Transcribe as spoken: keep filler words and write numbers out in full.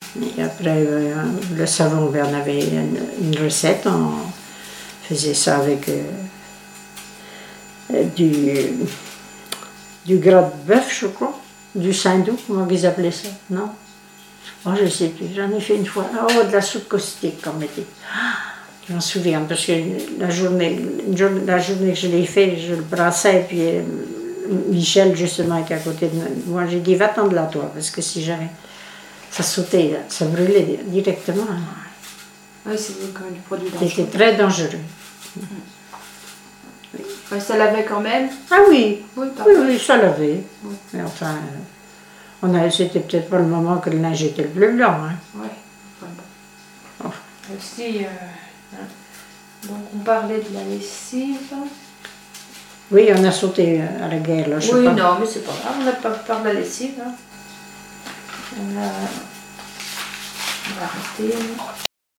Et après, euh, le savon, on avait une, une recette, on faisait ça avec euh, du, du gras de bœuf, je crois, du saindoux, comment ils appelaient ça, non? Oh, je ne sais plus, j'en ai fait une fois. Oh, de la soupe caustique, comme dit. Je m'en souviens, parce que la journée, la journée que je l'ai fait, je le brassais, et puis euh, Michel, justement, qui est à côté de moi, j'ai dit, va-t'en de là, toi, parce que si jamais ça sautait, ça brûlait directement. Oui, c'est quand même du produit dangereux. C'était très dangereux. Mmh. Oui. Ouais, ça lavait quand même? Ah oui, oui, oui, oui, ça lavait. Oui. Mais enfin, on a, c'était peut-être pas le moment que le linge était le plus blanc. Hein. Oui, enfin, bon. Oh. Aussi, euh, hein. Donc on parlait de la lessive. Oui, on a sauté à la guerre, là, je oui, sais pas. non, mais c'est pas grave, on n'a pas parlé de la lessive. Hein. On a, on a arrêté.